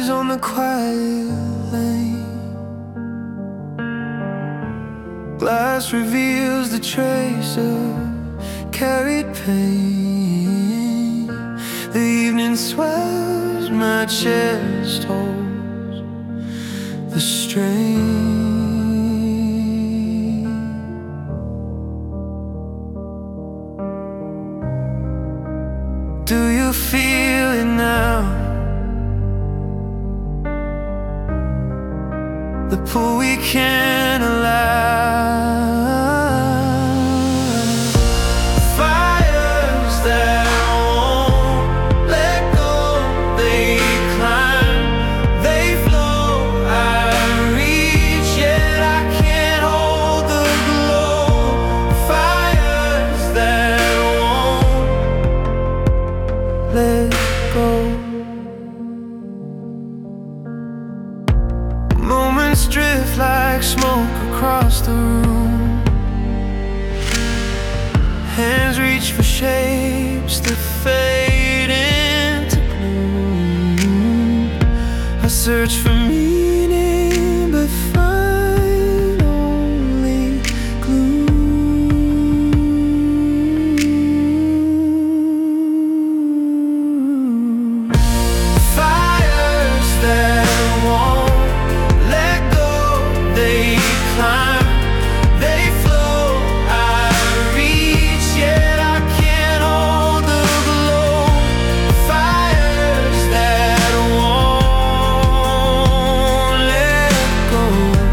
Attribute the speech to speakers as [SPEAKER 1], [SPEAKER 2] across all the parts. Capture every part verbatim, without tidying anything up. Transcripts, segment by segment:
[SPEAKER 1] eyes on the quiet lane. Glass reveals the trace of carried pain. The evening swells, my chest holds the strain. Do you feel it now? The pull we can't allow. Fires that won't let go, they climb, they flow. I reach, yet I can't hold the glow. Fires that won't let go. Moments drift like smoke across the room. Hands reach for shapes that fade into gloom. I search for meaning but find only gloom. Fires that won't let go, they climb, they flow. I reach, yet I can't hold the glow. Fires that won't let go.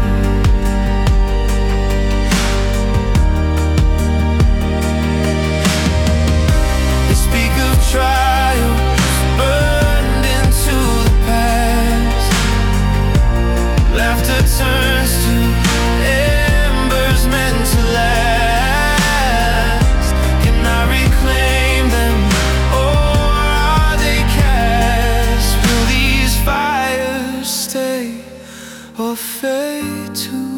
[SPEAKER 1] They speak of trials burned into the past. Laughter turns to embers meant to last. Can I reclaim them, or are they cast? Will these fires stay or fade to